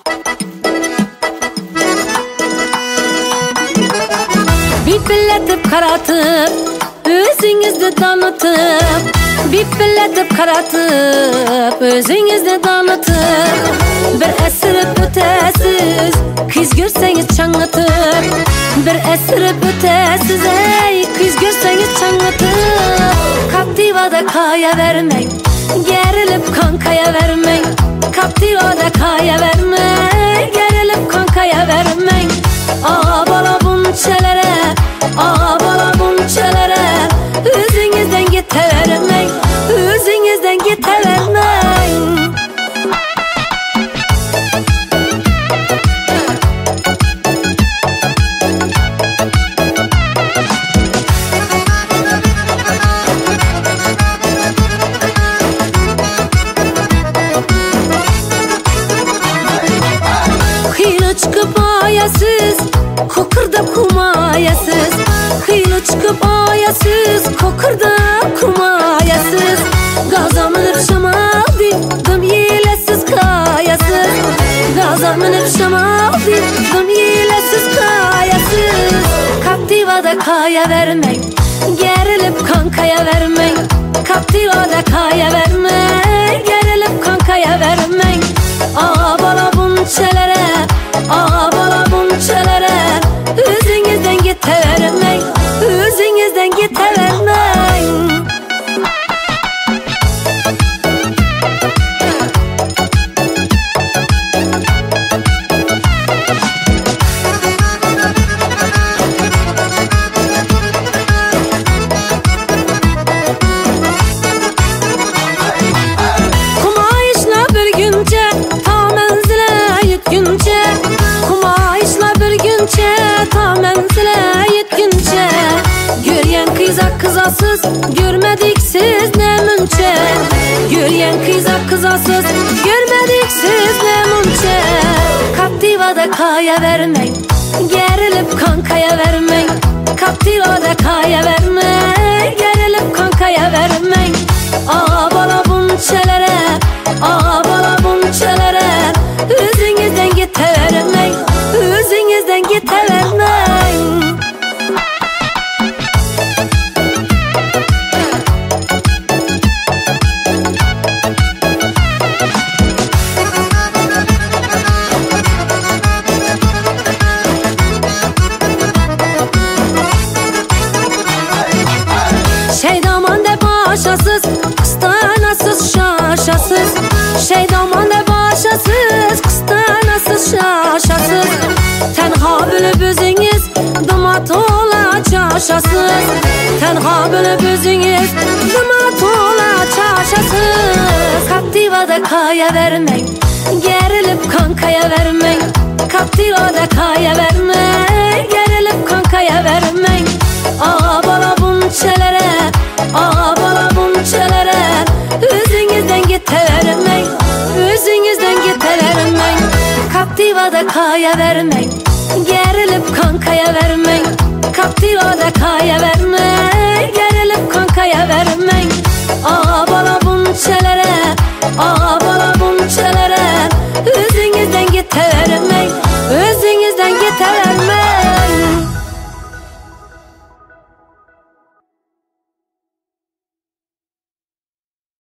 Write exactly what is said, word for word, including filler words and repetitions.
Bipilletip karatıp özünüzde damlatıp, bipilletip karatıp özünüzde damlatıp, bir esirip ötesiz kız görseniz çanlatıp, bir esirip ötesiz ey kız görseniz çanlatıp. Captiva'da kaya vermeyin, gerilip kankaya vermeyin. Captiva'da kaya vermeyin, gerilip kankaya vermeyin. Aa bala bunçelere, aa bala bunçelere, özünüzden gitevermeyin, özünüzden gitevermeyin. Hıyla çıkıp ayasız, kokırda kumayasız. Hıyla çıkıp ayasız, kokırda kumayasız. Gaza minip şamal dim yelesiz kayasız. Gaza minip şamal dim yelesiz kayasız. Captiva'da kaya vermeyin, gerilip kankaya vermeyin. Captiva'da kaya vermeyin, gerilip kankaya vermeyin. Aa bala bunçelere, aa bala bunçelere, özünüzden gitevermeyin, özünüzden gitevermeyin. Kumayışla bir günce, ta menzile yetkince. Kumayışla bir günce, ta menzile yetkince. Göryen kızak kızasız, görmedik siz ne münçe. Göryen kızak kızasız, görmedik siz ne münçe. Captiva'da kaya vermeyin, gerilip kankaya vermeyin. Captiva'da kaya vermeyin, gerilip kankaya vermeyin. Aa bala bunçelere, aa bala bunçelere, özünüzden gitevermeyin, özünüzden gitevermeyin. Şeydaman de başasız, kıstanasız şaşasız. Şeydaman de başasız, kıstanasız şaşasız. Tenha bülüp özünüz, dumat ola çaşasız. Tenha bülüp özünüz, dumat ola çaşasız. Captiva'da kaya vermeyin, gerilip kankaya vermeyin. Captiva'da kaya vermeyin, gerilip kankaya vermeyin. Aa bala bunçelere, aa bala bunçelere, özünüzden gitevermeyin, özünüzden gitevermeyin. Captiva'da kaya vermeyin, gerilip kankaya vermeyin. Captiva'da kaya vermeyin, gerilip kankaya vermeyin. Aa bala bunçelere, aa